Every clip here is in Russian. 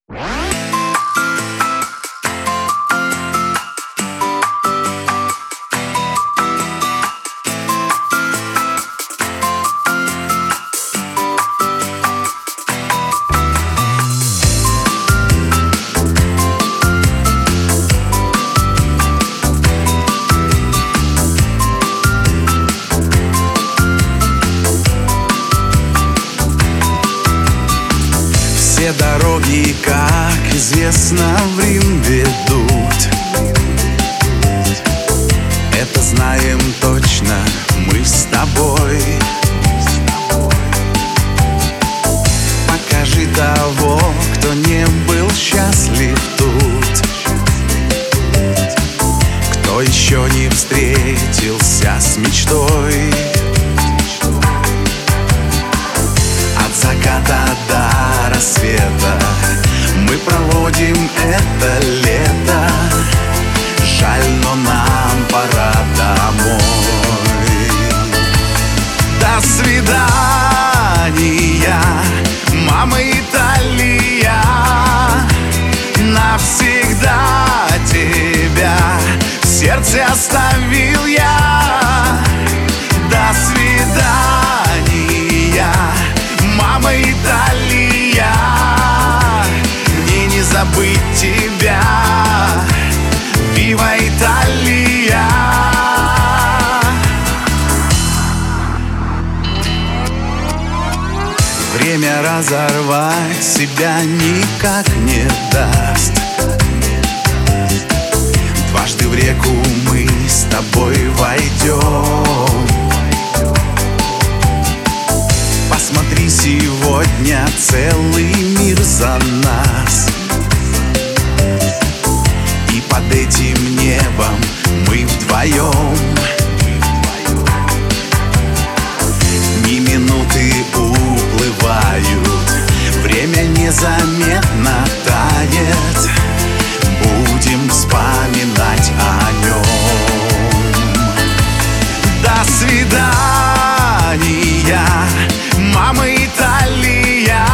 Все дороги, как известно, в Рим ведут. Это знаем точно мы с тобой. Покажи того, кто не был счастлив тут, кто еще не встретился с мечтой. От заката до рассвета мы проводим это лето. Жаль, но нам пора домой. До свидания, мама Италия. Навсегда тебя в сердце оставил я. До свидания, мама Италия. Мне не забыть тебя. Вива Италия. Время разорвать себя никак не даст. Дважды в реку мы с тобой войдем. Посмотри, сегодня целый мир за нас. И под этим небом мы вдвоем. Ни минуты уплывают, время незаметно тает. Будем вспоминать о нем. До свидания, мама Италия.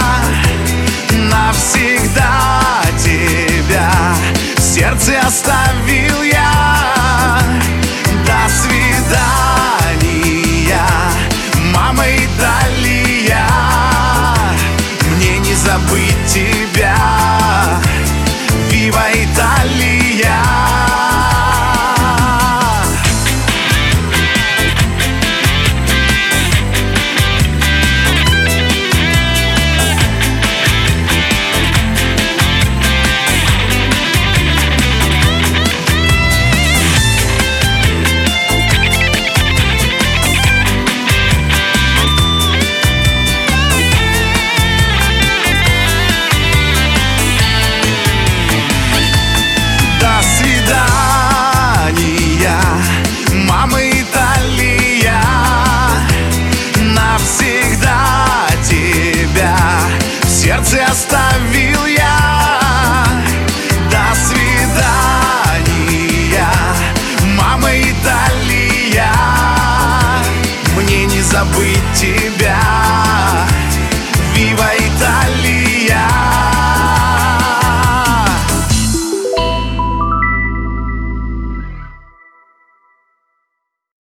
Навсегда тебя в сердце оставил я. До свидания, мама Италия. Мне не забыть тебя. Вива Италия. Мама Италия. Навсегда тебя в сердце оставил я. До свидания, мама Италия. Мне не забыть тебя.